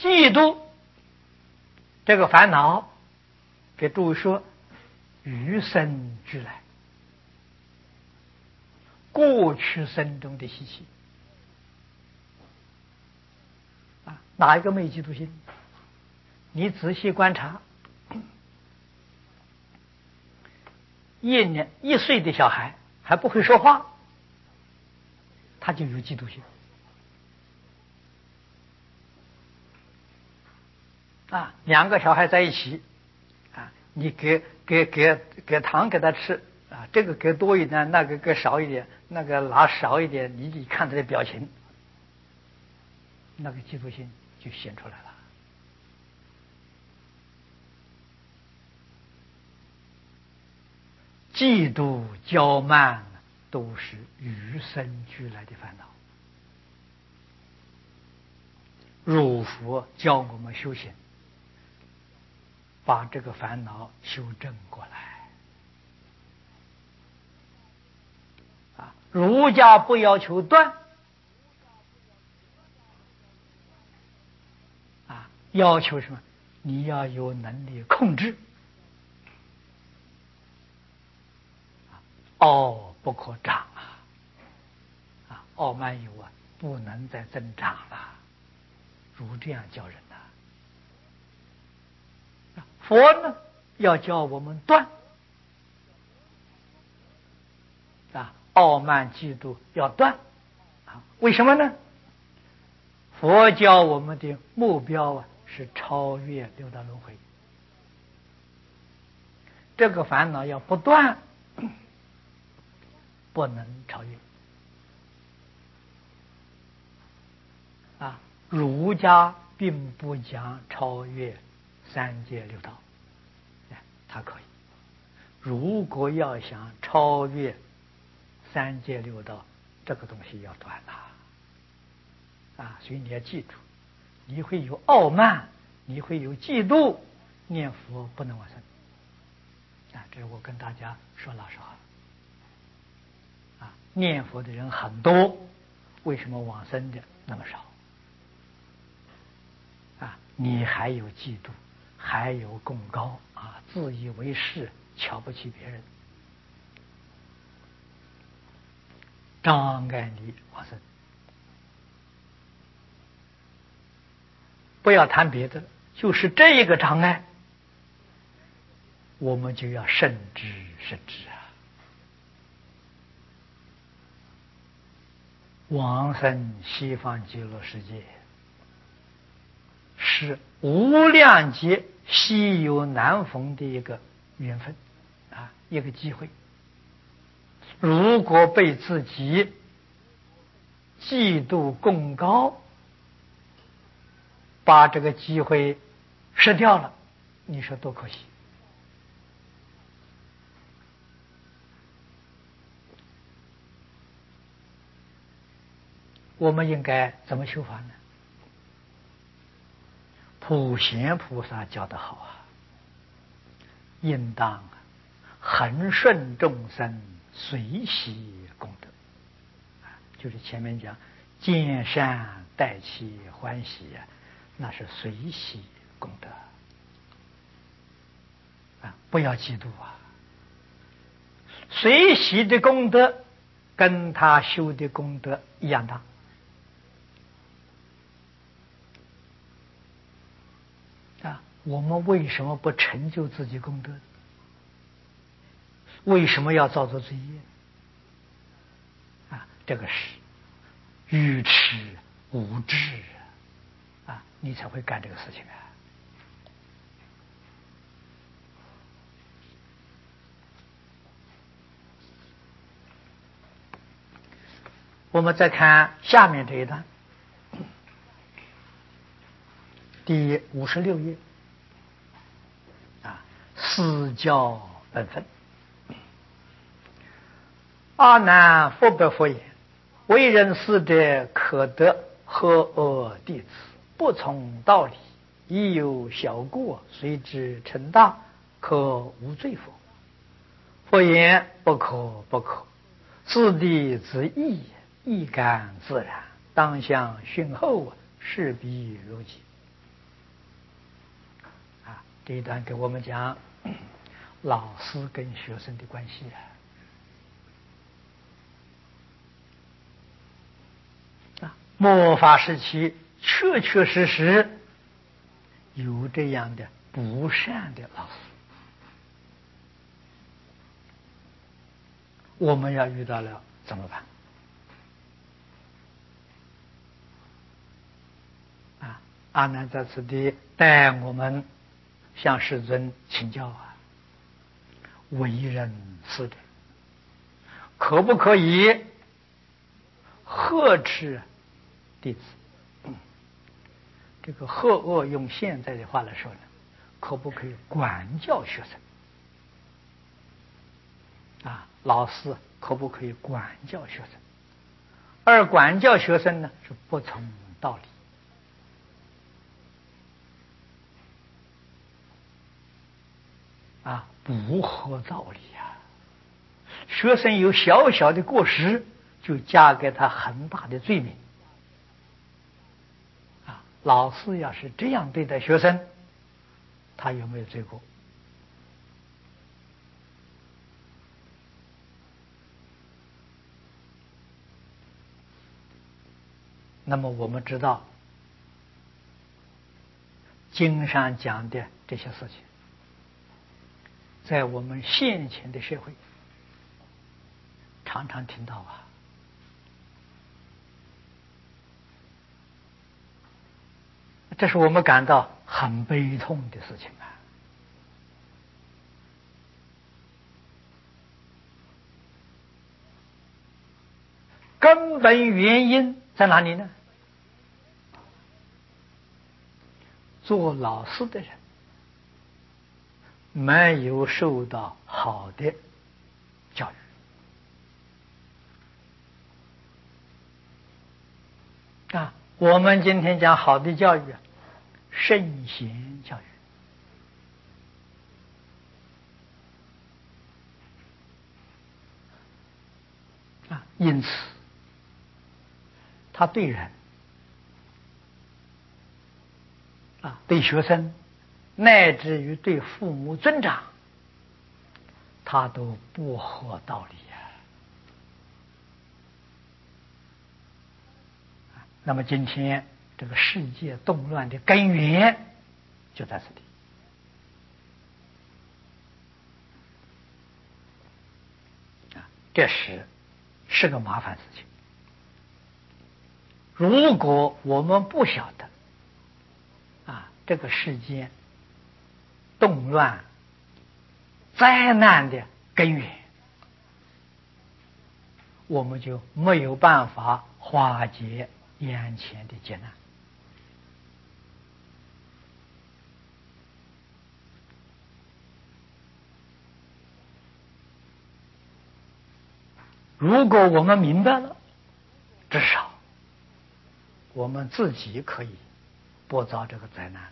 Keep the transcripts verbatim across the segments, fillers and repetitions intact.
嫉妒这个烦恼，给诸位说，与生俱来，过去生中的习气啊，哪一个没嫉妒心？你仔细观察，一年一岁的小孩还不会说话，他就有嫉妒心啊。两个小孩在一起啊，你给给给给糖给他吃啊，这个给多一点，那个给少一点，那个拿少一点，你一看他的表情，那个嫉妒心就显出来了。嫉妒骄慢都是与生俱来的烦恼。如佛教我们修行，把这个烦恼修正过来啊！儒家不要求断啊，要求什么？你要有能力控制。傲不可长啊！啊，傲慢有啊，不能再增长了。如这样教人呐、啊，佛呢要教我们断啊，傲慢嫉妒要断啊。为什么呢？佛教我们的目标啊是超越六道轮回，这个烦恼要不断。不能超越啊！儒家并不讲超越三界六道，哎，它可以。如果要想超越三界六道，这个东西要断了啊！所以你要记住，你会有傲慢，你会有嫉妒，念佛不能往生啊！这是我跟大家说老实话。念佛的人很多，为什么往生的那么少？啊，你还有嫉妒，还有贡高啊，自以为是，瞧不起别人，障碍你往生。不要谈别的，就是这一个障碍，我们就要慎之慎之啊！往生西方极乐世界是无量劫稀有难逢的一个缘分啊，一个机会。如果被自己嫉妒贡高，把这个机会失掉了，你说多可惜。我们应该怎么修法呢？普贤菩萨教得好啊，应当恒顺众生，随喜功德。就是前面讲见善待其欢喜啊，那是随喜功德啊，不要嫉妒啊。随喜的功德跟他修的功德一样大。啊，我们为什么不成就自己功德？为什么要造作罪业？啊，这个是愚痴无知啊，你才会干这个事情啊。我们再看下面这一段，第五十六页啊，四教本分。阿难，复不复言：为人师者，可得和恶弟子，不从道理，亦有小过，随之成大，可无罪否？佛言：不可，不可。此地之义，义感自然，当向训后，事必如己。 这一段给我们讲老师跟学生的关系啊。啊，末法时期确确实实有这样的不善的老师，我们要遇到了怎么办？啊，阿难在此地带我们向世尊请教啊，为人师者，可不可以呵斥弟子？嗯，这个呵恶用现在的话来说呢，可不可以管教学生？啊，老师可不可以管教学生？而管教学生呢，是不从道理。啊，不合道理呀！学生有小小的过失，就加给他很大的罪名。啊，老师要是这样对待学生，他有没有罪过？那么我们知道，经上讲的这些事情，在我们现前的社会常常听到啊，这是我们感到很悲痛的事情啊。根本原因在哪里呢？做老师的人没有受到好的教育啊。我们今天讲好的教育，圣贤教育啊，因此他对人啊，对学生，乃至于对父母尊长，他都不合道理呀。那么今天这个世界动乱的根源就在这里啊，这是是个麻烦事情。如果我们不晓得啊，这个世界动乱灾难的根源，我们就没有办法化解眼前的劫难。如果我们明白了，至少我们自己可以不遭这个灾难了。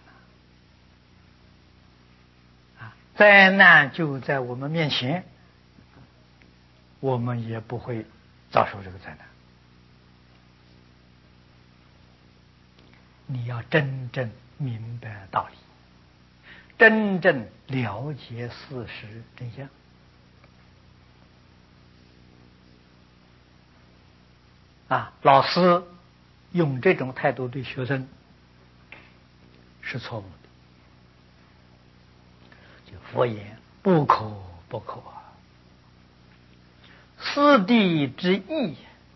啊，灾难就在我们面前，我们也不会遭受这个灾难。你要真正明白道理，真正了解事实真相。啊，老师用这种态度对学生是错误的。就佛言不可不可，师弟之义。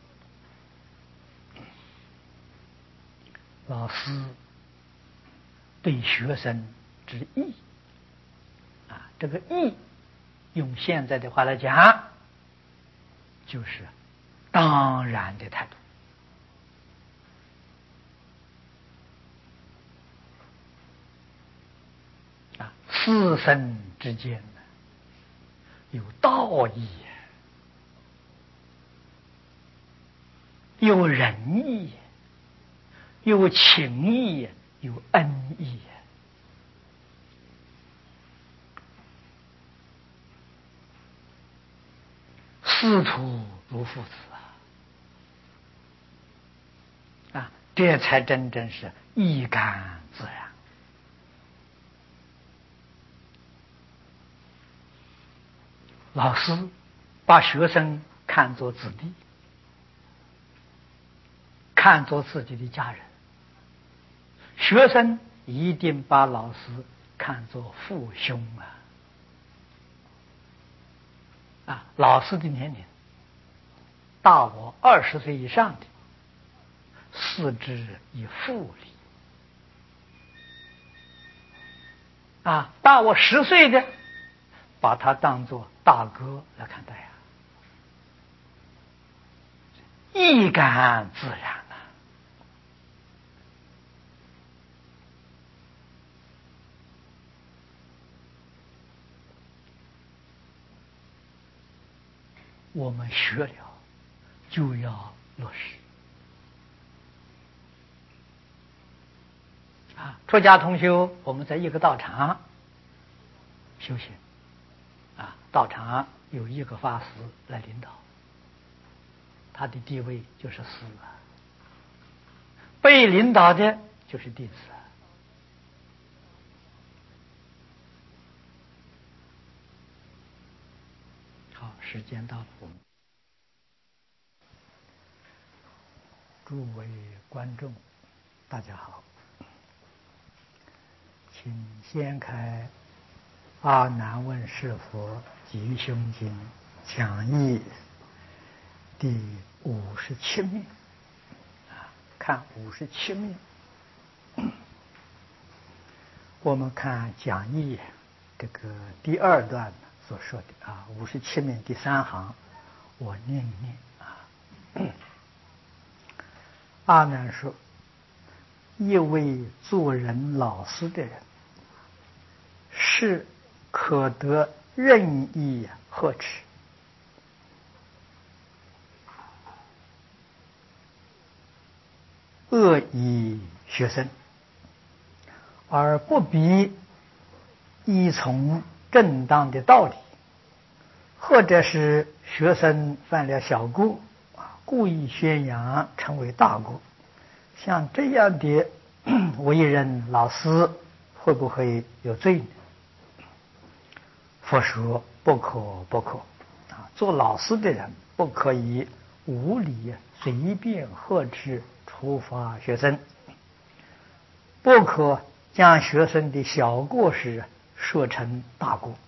老师对学生之义啊，这个义用现在的话来讲，就是当然的态度啊。师生之间有道义，有仁义，有情义，有恩义。师徒如父子啊，啊，这才真正是一干自然老师把学生看作子弟，看作自己的家人，学生一定把老师看作父兄啊！啊，老师的年龄大我二十岁以上的，视之以父礼；啊，大我十岁的，把他当作大哥来看待呀、啊，一感自然啊。我们学了就要落实啊！出家同修，我们在一个道场修行啊，道场有一个法师来领导，他的地位就是师啊，被领导的就是弟子啊。好，时间到了，我们诸位观众，大家好，请掀开《阿难问是佛吉凶经》讲义第五十七面，看五十七面。我们看讲义这个第二段所说的啊，五十七面第三行，我念一念啊。阿难说：一位做人老实的人，是可得任意呵斥，恶以学生，而不必依从正当的道理，或者是学生犯了小过，故意宣扬成为大过，像这样的为人老师会不会有罪呢？佛说不可不可啊！做老师的人不可以无理随便呵斥处罚学生，不可将学生的小过失说成大过。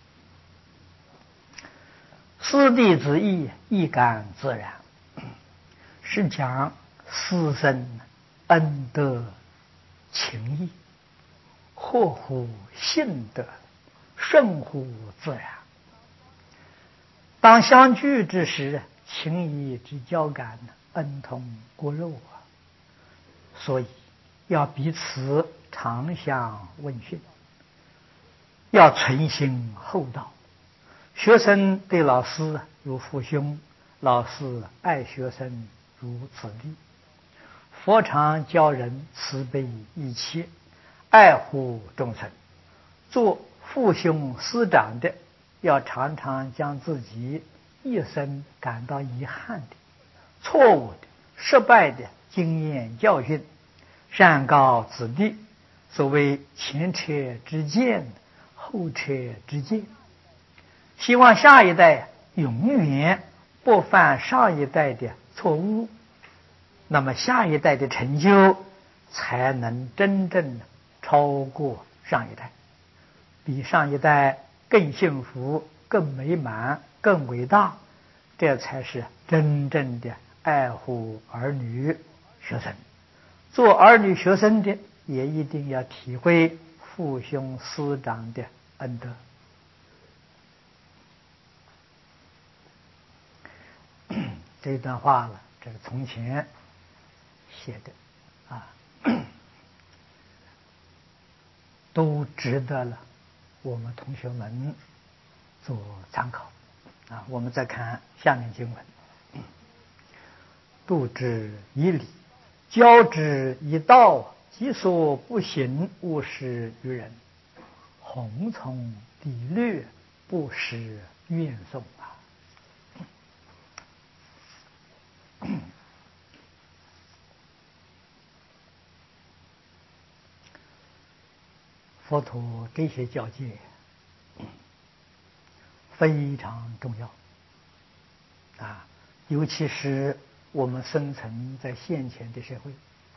师弟之意一感自然，是讲师生恩德情义，合乎性德，顺乎自然。当相聚之时，情谊之交感，恩同骨肉啊！所以要彼此常相问讯，要存心厚道。学生对老师如父兄，老师爱学生如子弟。佛常教人慈悲义切，爱护众生。做父兄师长的，要常常将自己一生感到遗憾的、错误的、失败的经验教训善告子弟。所谓前车之鉴，后车之鉴，希望下一代永远不犯上一代的错误，那么下一代的成就才能真正超过上一代，比上一代更幸福、更美满、更伟大，这才是真正的爱护儿女学生。做儿女学生的也一定要体会父兄师长的恩德。这段话了，这个从前写的啊，都值得了我们同学们做参考啊。我们再看下面经文：度之以礼，教之以道，己所不行，勿施于人。弘从砥砺，不施怨颂啊。佛陀这些教诫非常重要啊，尤其是我们生存在现前的社会，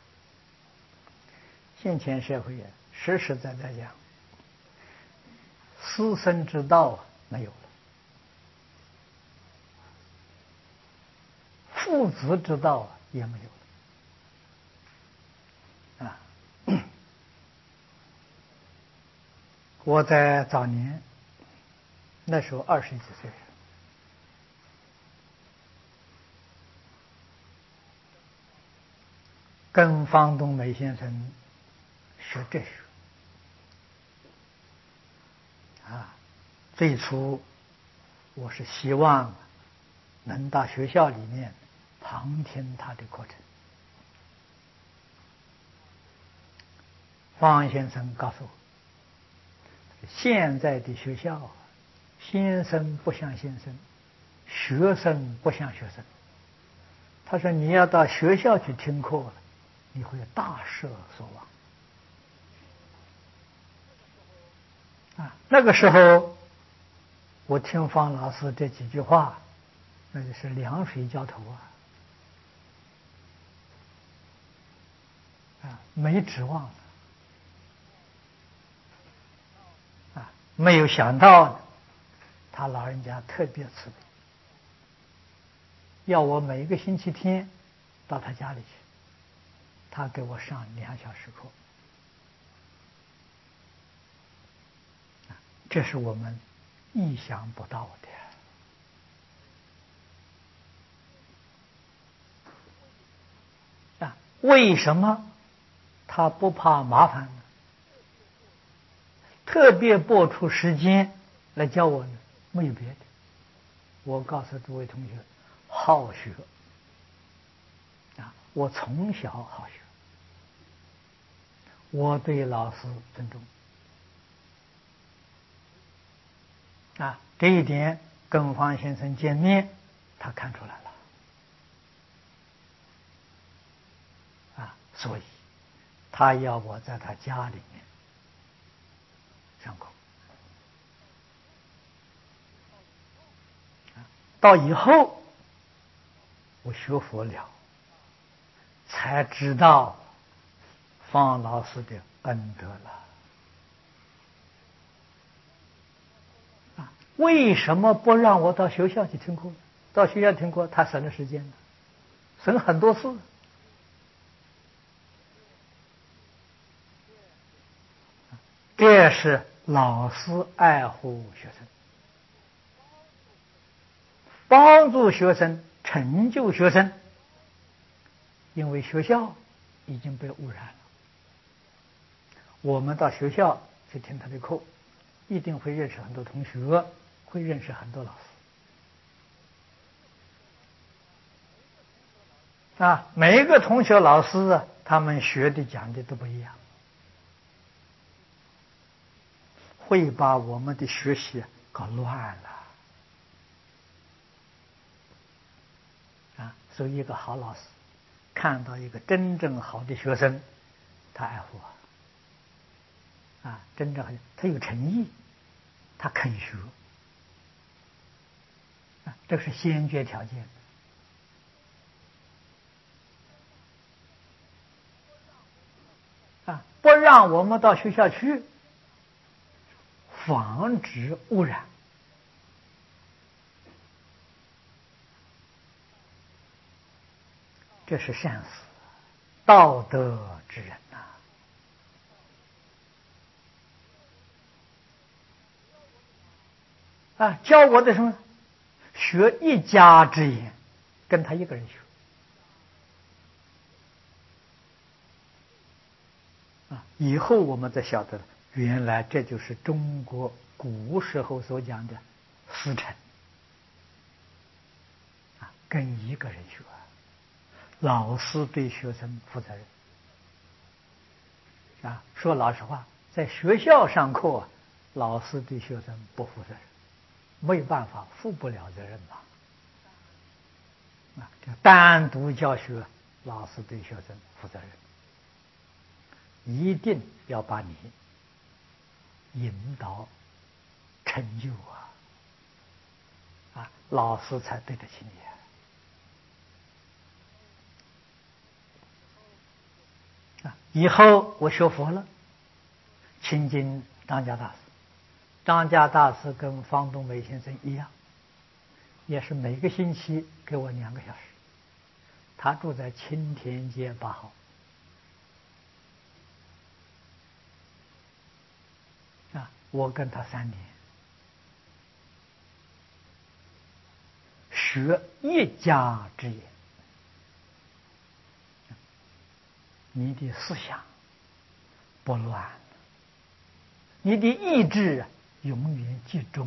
现前社会啊，实实在在讲，师生之道啊没有了，父子之道啊也没有了啊。我在早年那时候二十几岁，跟方东梅先生学哲学啊。最初我是希望能到学校里面旁听他的课程。方先生告诉我，现在的学校，先生不像先生，学生不像学生。他说你要到学校去听课了，你会大失所望啊。那个时候我听方老师这几句话，那就是凉水浇头啊，啊，没指望了啊，没有想到他老人家特别慈悲，要我每一个星期天到他家里去，他给我上两小时课，这是我们意想不到的。啊，为什么他不怕麻烦呢？特别拨出时间来教我呢？没有别的。我告诉诸位同学，好学啊！我从小好学，我对老师尊重啊，这一点跟方先生见面，他看出来了啊，所以他要我在他家里面上课。到以后我学佛了，才知道方老师的恩德了啊！为什么不让我到学校去听课？到学校听课，他省了时间了，省很多事。这是老师爱护学生，帮助学生，成就学生。因为学校已经被污染了，我们到学校去听他的课，一定会认识很多同学，会认识很多老师啊。每一个同学老师啊，他们学的讲的都不一样，会把我们的学习搞乱了啊。所以一个好老师看到一个真正好的学生，他爱护啊，真正他有诚意，他肯学啊，这是先决条件啊。不让我们到学校去，防止污染，这是善事，道德之人呐、啊！啊，教我的什么？学一家之言，跟他一个人学啊。以后我们才晓得，原来这就是中国古时候所讲的师承啊，跟一个人学。老师对学生负责任啊。说老实话，在学校上课，老师对学生不负责任，没有办法，负不了责任嘛。啊，单独教学，老师对学生负责任，一定要把你引导成就啊。 啊，老师才对得起你啊！以后我学佛了，亲近张家大师。张家大师跟方东梅先生一样，也是每个星期给我两个小时。他住在青田街八号。啊，我跟他三年，学一家之言。你的思想不乱，你的意志永远集中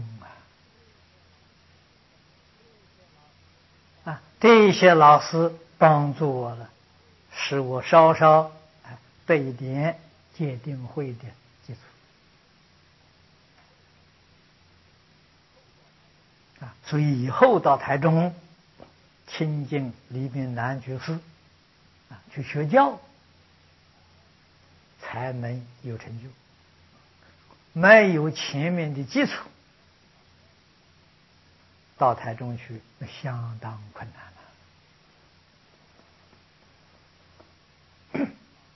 啊！啊，这些老师帮助我了，使我稍稍对一点戒定慧的基础。啊，所以以后到台中亲近李炳南居士啊，去学教，才能有成就。没有前面的基础，到台中去相当困难了。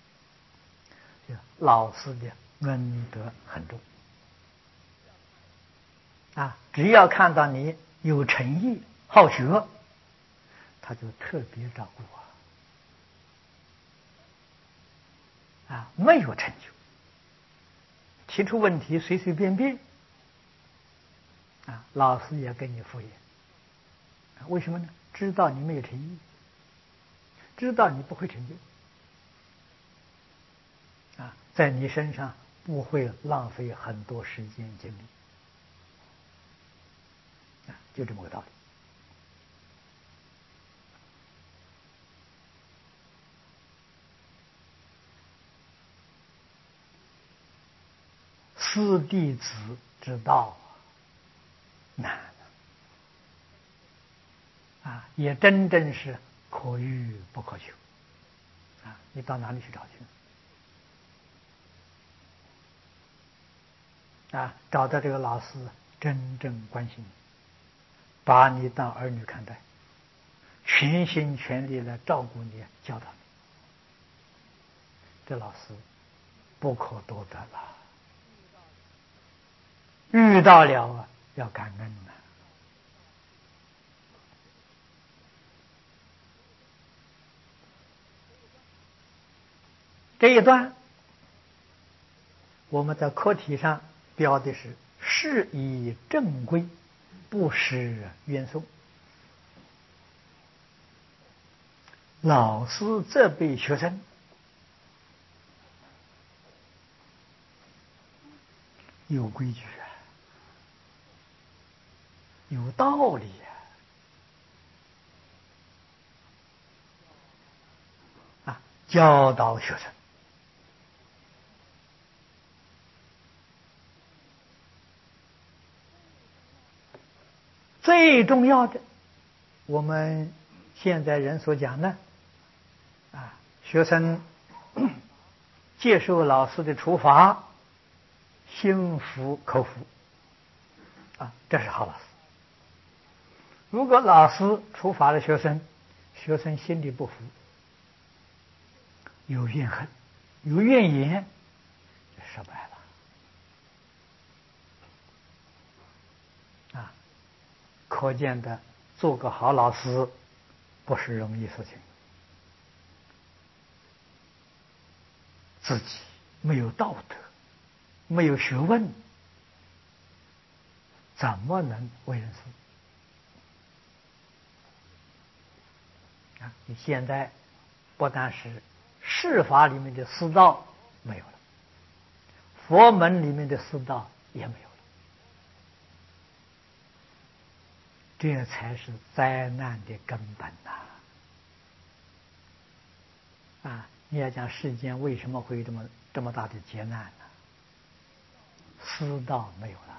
老师的恩德很重啊，只要看到你有诚意、好学，他就特别照顾啊。啊，没有成就，提出问题随随便便啊，老师也跟你敷衍。为什么呢？知道你没有诚意，知道你不会成就啊，在你身上不会浪费很多时间精力啊，就这么个道理。师弟子之道难啊，也真正是可遇不可求啊！你到哪里去找去？啊，找到这个老师真正关心你，把你当儿女看待，全心全力来照顾你、教导你，这老师不可多得了。遇到了啊，要感恩呐。这一段我们在课题上标的是事以正规，不失冤讼。老师责备学生有规矩啊，有道理啊，啊，教导学生。最重要的，我们现在人所讲的啊，学生接受老师的处罚，心服口服啊，这是好老师。如果老师处罚了学生，学生心里不服，有怨恨，有怨言，失败了啊！可见的，做个好老师不是容易事情。自己没有道德，没有学问，怎么能为人师啊？你现在不但是世法里面的师道没有了，佛门里面的师道也没有了，这才是灾难的根本呐！啊，你要讲世间为什么会有这么这么大的劫难呢？师道没有了，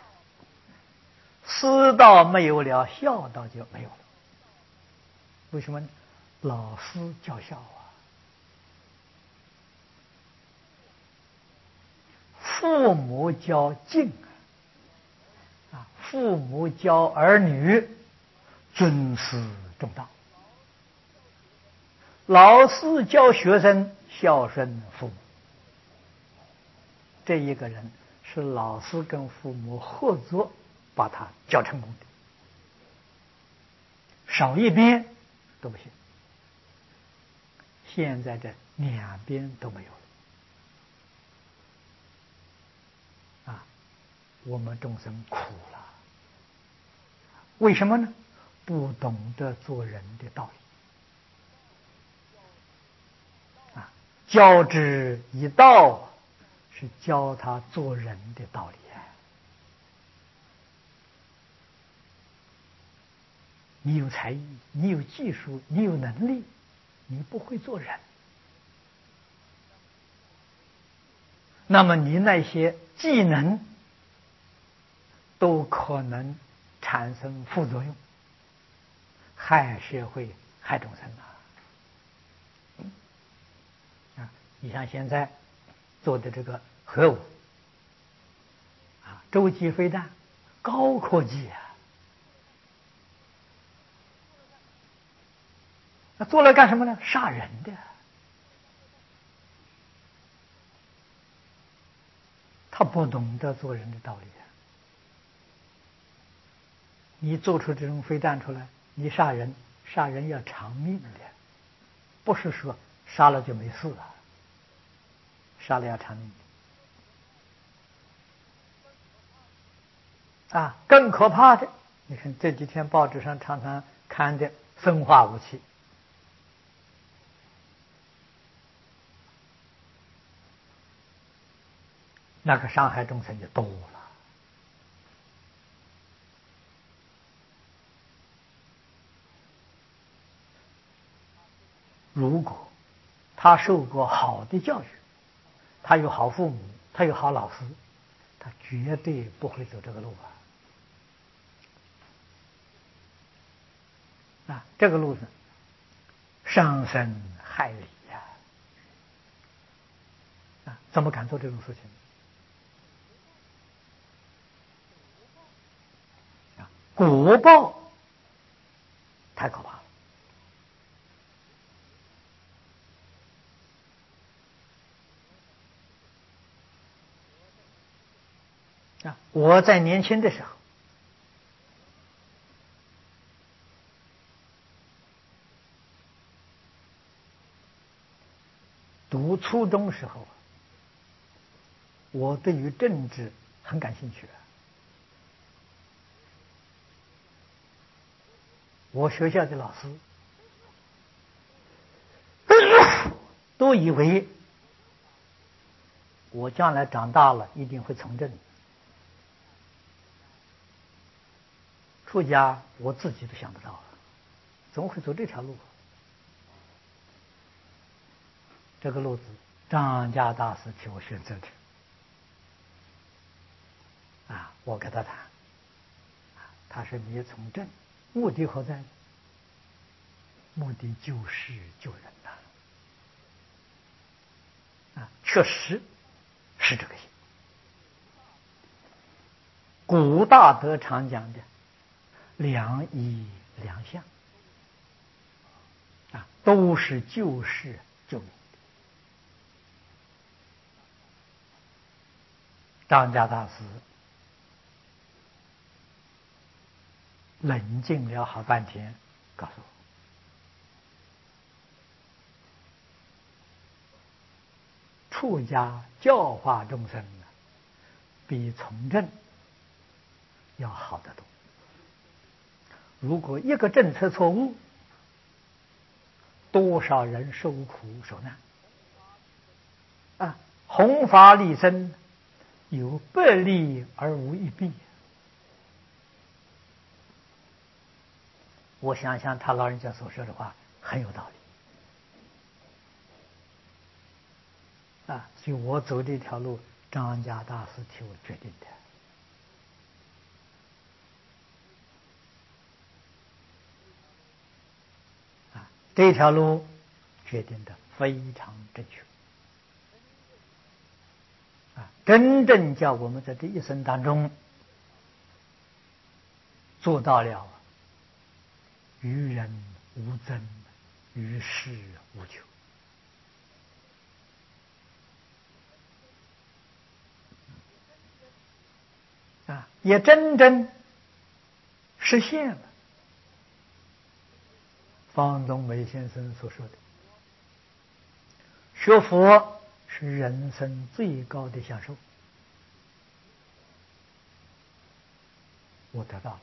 师道没有了，孝道就没有了。为什么呢？老师教孝啊，父母教敬啊，啊， 父母教儿女尊师重道，老师教学生孝顺父母。这一个人是老师跟父母合作把他教成功的，少一边都不行。现在这两边都没有了啊！我们众生苦了，为什么呢？不懂得做人的道理啊！教之以道，是教他做人的道理啊！你有才艺，你有技术，你有能力，你不会做人，那么你那些技能都可能产生副作用，害社会害众生啊！啊，你像现在做的这个核武啊，洲际飞弹，高科技啊！那做来干什么呢？杀人的。他不懂得做人的道理啊！你做出这种飞弹出来，你杀人，杀人要偿命的，不是说杀了就没事了，杀了要偿命的啊！更可怕的，你看这几天报纸上常常看的生化武器。那个伤害众生就多了。如果他受过好的教育，他有好父母，他有好老师，他绝对不会走这个路啊！啊，这个路子伤身害理呀！啊，怎么敢做这种事情？啊，果报太可怕了。啊，我在年轻的时候，读初中时候，我对于政治很感兴趣。我学校的老师都以为我将来长大了一定会从政。出家我自己都想不到，怎么会走这条路？这个路子张家大师替我选择的啊！我跟他谈，他说你从政目的何在？目的就是救人呐！啊，确实是这个意。古大德常讲的良医良相啊，都是救世救民的。张家大师冷静了好半天，告诉我，出家教化众生比从政要好得多。如果一个政策错误，多少人受苦受难啊！弘法利生，有百利而无一弊。我想想他老人家所说的话很有道理啊！所以我走这条路，张家大师替我决定的啊！这条路决定的非常正确啊！真正叫我们在这一生当中做到了与人无争，与世无求。啊，也真正实现了方东梅先生所说的：学佛是人生最高的享受。我得到了，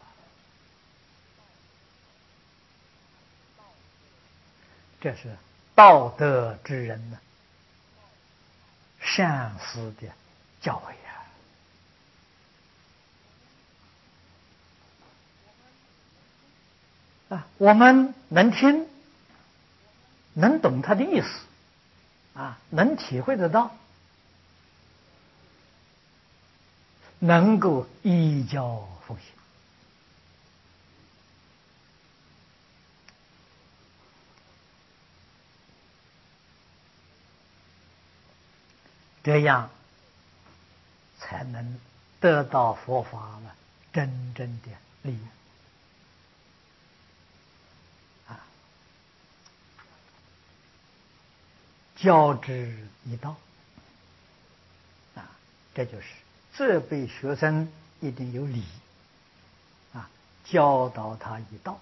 这是道德之人呢善思的教诲呀。啊，我们能听，能懂他的意思，啊，能体会得到，能够依教奉行。这样才能得到佛法了真正的利益啊！教之以道啊，这就是这辈学生一定有理啊，教导他以道。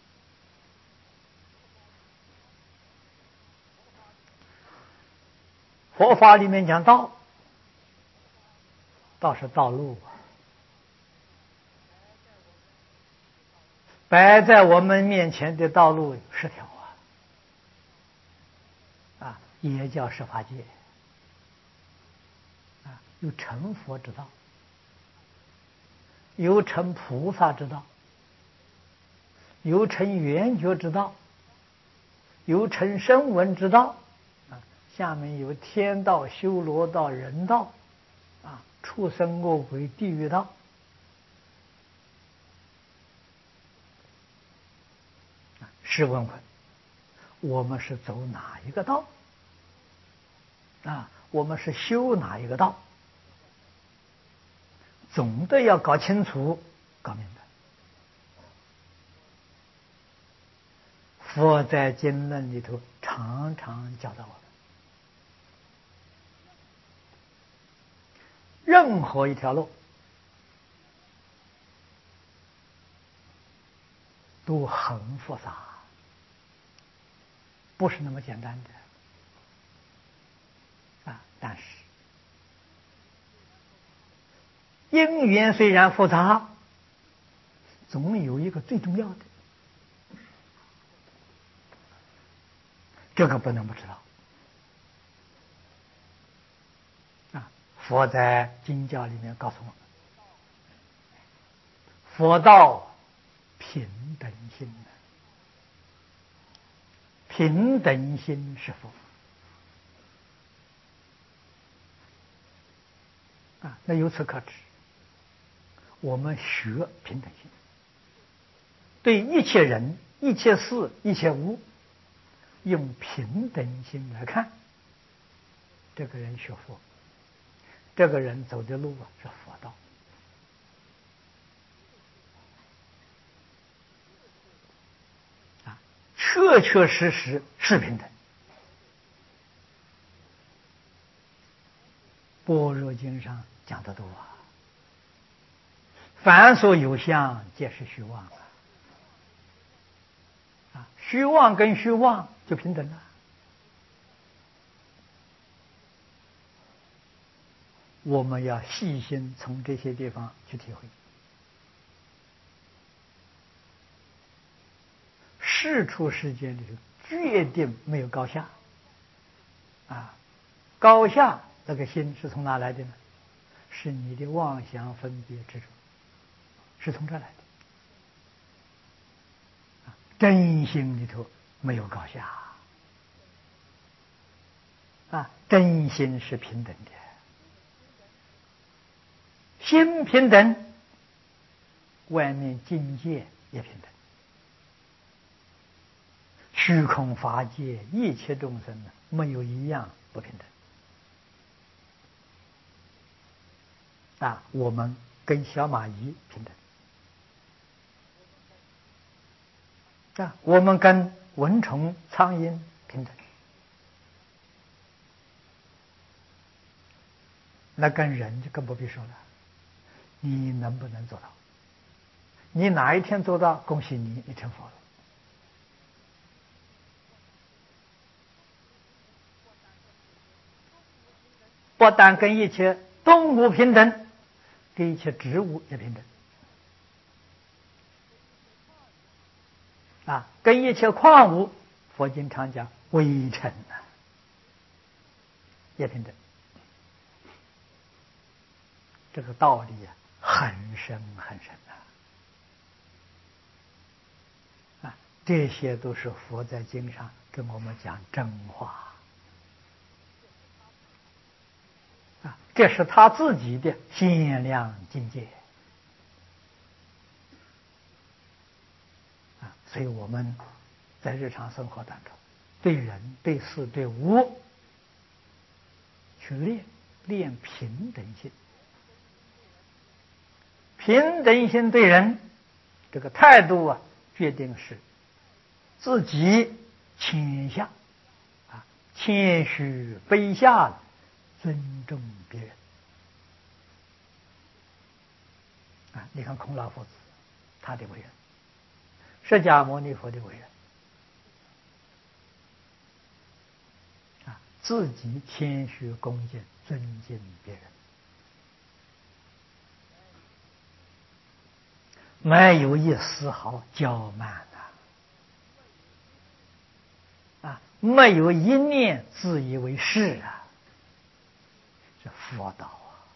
佛法里面讲道，道是道路，摆在我们面前的道路有十条啊，啊，也叫十法界啊，有成佛之道，有成菩萨之道，有成圆觉之道，有成声闻之道啊，下面有天道、修罗道、人道啊，畜生、恶鬼、地狱道。试问问，我们是走哪一个道啊？我们是修哪一个道？总的要搞清楚、搞明白。佛在经论里头常常教导我们，任何一条路都很复杂，不是那么简单的啊。但是因缘虽然复杂，总有一个最重要的，这个不能不知道啊。佛在经教里面告诉我们，佛道平等心，平等心是佛啊。那由此可知，我们学平等心，对一切人、一切事、一切物，用平等心来看，这个人学佛，这个人走的路啊是佛道啊，确确实实是平等。般若经上讲得多啊，凡所有相，皆是虚妄啊！啊，虚妄跟虚妄就平等了。我们要细心从这些地方去体会。世出世间里头决定没有高下啊，高下那个心是从哪来的呢？是你的妄想分别执着，是从这来的。真心里头没有高下啊，真心是平等的，心平等，外面境界也平等。虚空法界一切众生呢，没有一样不平等啊。我们跟小蚂蚁平等啊，我们跟蚊虫、苍蝇平等，那跟人就更不必说了。你能不能做到？你哪一天做到，恭喜你，你成佛了。不但跟一切动物平等，跟一切植物也平等。啊，跟一切矿物，佛经常讲微尘啊，也平等。这个道理啊，很深很深啊！啊，这些都是佛在经上跟我们讲真话啊，这是他自己的限量境界啊！所以我们在日常生活当中，对人、对事、对物，去练练平等心。平等心对人这个态度啊，决定是自己谦下啊，谦虚卑下，尊重别人啊。你看孔老夫子他的为人，释迦牟尼佛的为人啊，自己谦虚恭敬，尊敬别人。没有一丝毫骄慢啊！啊，没有一念自以为是啊！这佛道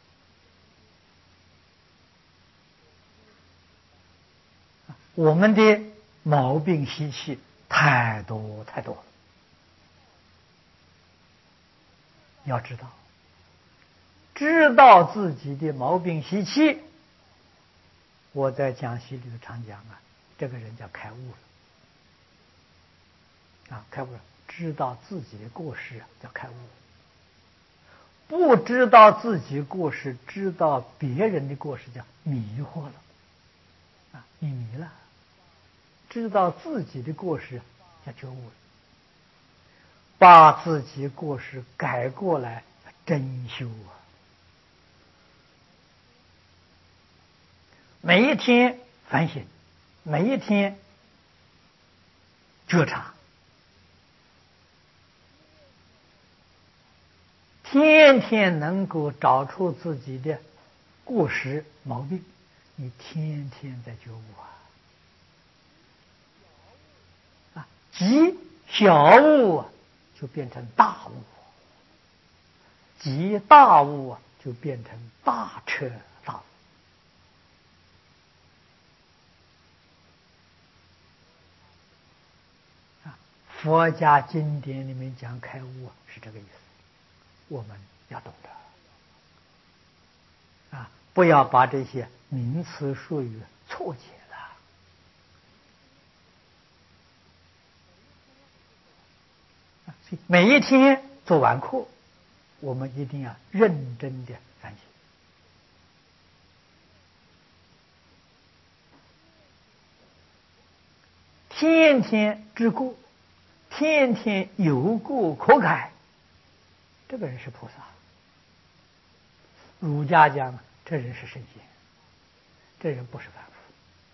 啊！我们的毛病习气太多太多了，要知道，知道自己的毛病习气。我在讲习里头常讲啊，这个人叫开悟了啊，开悟了，知道自己的过失叫开悟。不知道自己过失，知道别人的过失叫迷惑了啊，你迷了。知道自己的过失叫觉悟了，把自己过失改过来真修啊。每一天反省，每一天觉察，天天能够找出自己的过失毛病，你天天在觉悟啊！啊，积小悟就变成大悟，积大悟啊就变成大彻大悟。佛家经典里面讲开悟是这个意思，我们要懂得啊，不要把这些名词术语错解了。每一天做完课，我们一定要认真的反省，天天知过，天天有过可改，这个人是菩萨。儒家讲这人是圣贤，这人不是凡夫。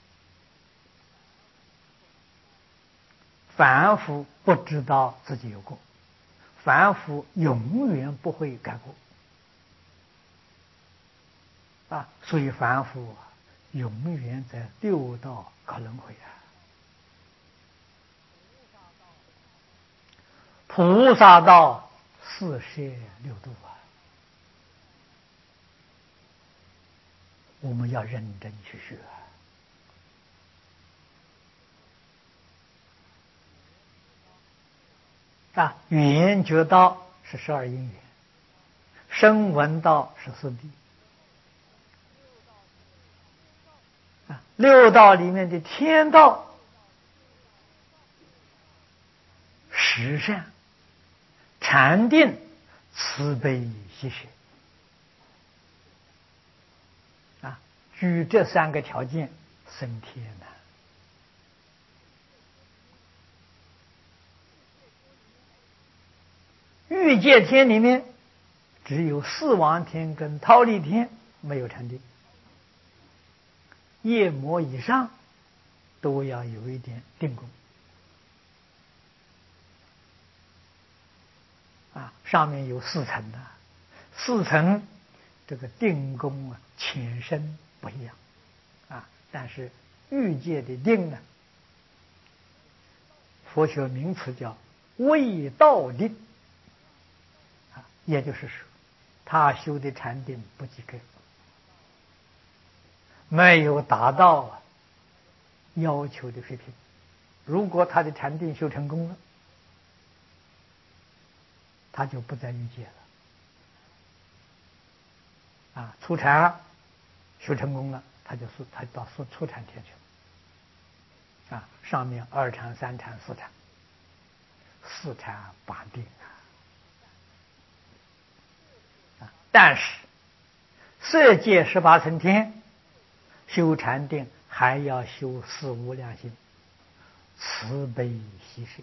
凡夫不知道自己有过，凡夫永远不会改过啊，所以凡夫永远在六道搞轮回啊。菩萨道四摄六度啊，我们要认真去学啊。缘觉道是十二因缘，声闻道是四谛啊，六道里面的天道、十善、禅定、慈悲喜舍啊，具这三个条件升天了欲界天里面，只有四王天跟忉利天没有禅定，夜魔以上都要有一点定功啊。上面有四层的，四层这个定功啊浅深不一样啊。但是欲界的定呢，佛学名词叫未到定啊，也就是说，他修的禅定不及格，没有达到要求的水平。如果他的禅定修成功了，他就不在欲界了啊。初禅修成功了，他就速他到速初禅天去了啊。上面二禅、三禅、四禅，四禅八定啊。但是色界十八层天修禅定还要修四无量心，慈悲喜舍。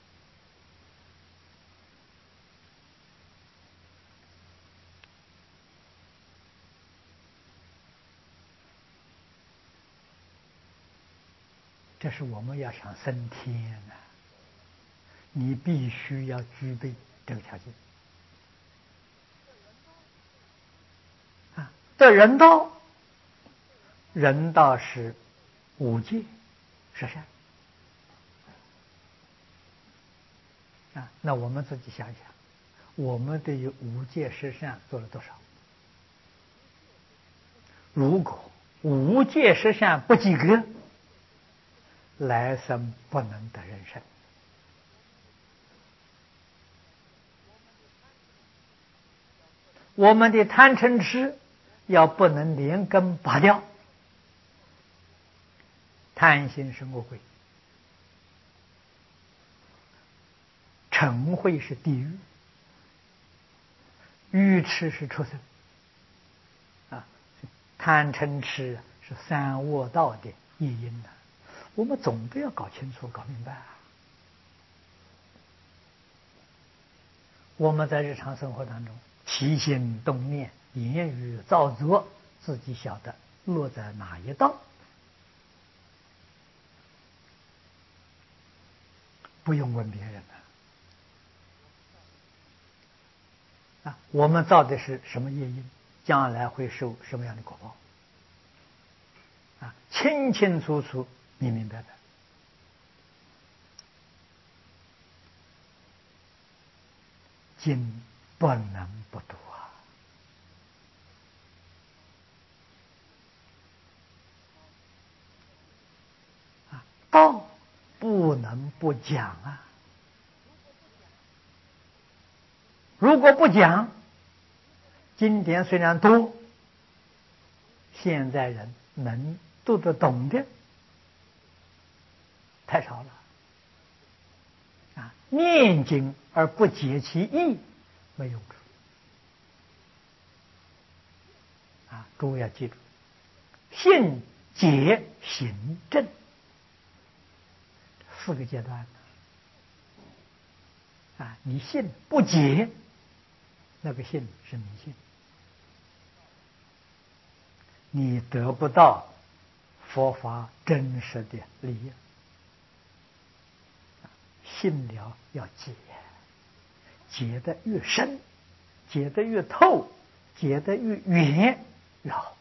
这是我们要想升天啊，你必须要具备这个条件啊。这人道，人道是五戒十善啊。那我们自己想想，我们对于五戒十善做了多少？如果五戒十善不及格，来生不能得人生。我们的贪嗔痴要不能连根拔掉，贪心是恶鬼，嗔恚是地狱，愚痴是畜生啊。贪嗔痴是三恶道的业因呢，我们总得要搞清楚、搞明白啊。我们在日常生活当中，起心动念、言语造作，自己晓得落在哪一道，不用问别人了啊。我们造的是什么业因，将来会受什么样的果报啊？清清楚楚、明明白白。经不能不读啊！啊，道不能不讲啊！如果不讲，经典虽然多，现在人能读得懂的太少了啊！念经而不解其意，没用处啊！诸位要记住，信、解、行、证四个阶段啊！你信不解，那个信是迷信，你得不到佛法真实的利益。信了要解，解得越深，解得越透，解得越远越好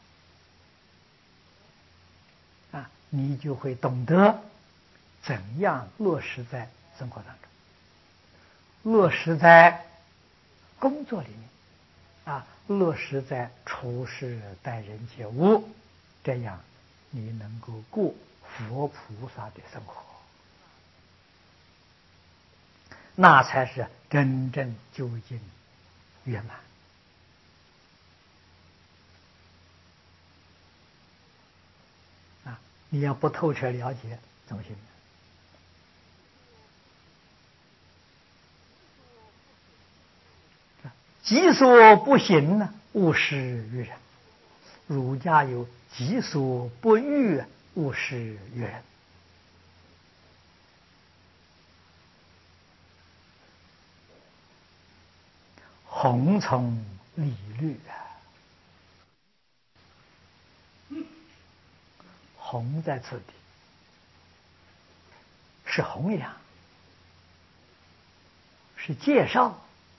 啊！你就会懂得怎样落实在生活当中，落实在工作里面啊，落实在处事待人接物，这样你能够过佛菩萨的生活，那才是真正究竟圆满啊！你要不透彻了解，怎么行呢？己所不行呢，勿施于人。儒家有己所不欲，勿施于人。 弘从理律啊。弘在此地是弘扬，是介绍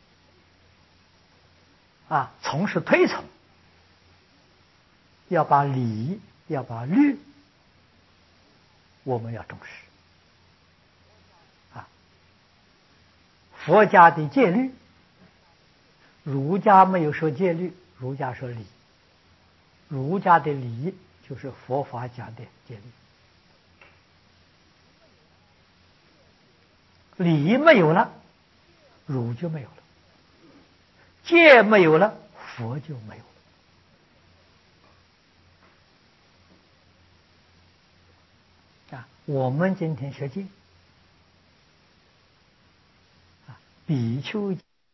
啊，从是推崇，要把理，要把律，我们要重视啊。佛家的戒律，儒家没有说戒律，儒家说理，儒家的理就是佛法讲的戒律。理没有了，儒就没有了；戒没有了，佛就没有了。啊，我们今天学戒，啊，比丘。